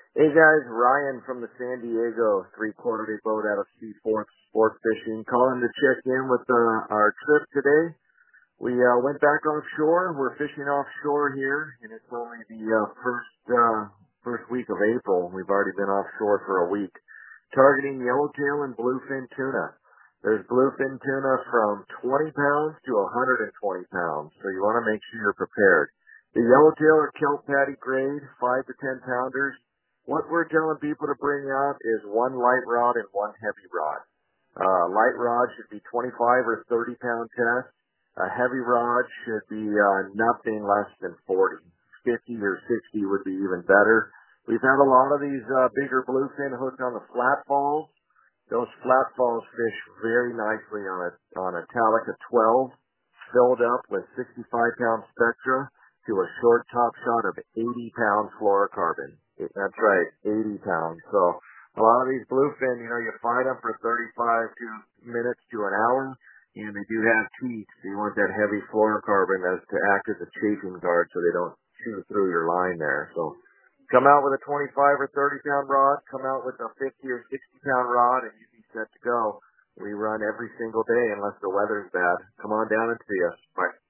Hey guys, Ryan from the San Diego three-quarter day boat out of Seaforth Sport Fishing, calling to check in with our trip today. We went back offshore. We're fishing offshore here, and it's only the first week of April. We've already been offshore for a week, targeting yellowtail and bluefin tuna. There's bluefin tuna from 20 pounds to 120 pounds, so you want to make sure you're prepared. The yellowtail are kelp patty grade, 5 to 10 pounders. What we're telling people to bring out is one light rod and one heavy rod. Light rod should be 25 or 30 pound test. A heavy rod should be nothing less than 40. 50 or 60 would be even better. We've had a lot of these bigger bluefin hooked on the flat falls. Those flat falls fish very nicely on a Talica 12, filled up with 65 pound spectra to a short top shot of 80 pounds fluorocarbon. That's right, 80 pounds. So a lot of these bluefin, you find them for 35 minutes to an hour, and they do have teeth. So you want that heavy fluorocarbon as to act as a chafing guard so they don't chew through your line there. So come out with a 25 or 30 pound rod, come out with a 50 or 60 pound rod, and you'd be set to go. We run every single day unless the weather's bad. Come on down and see us. Bye.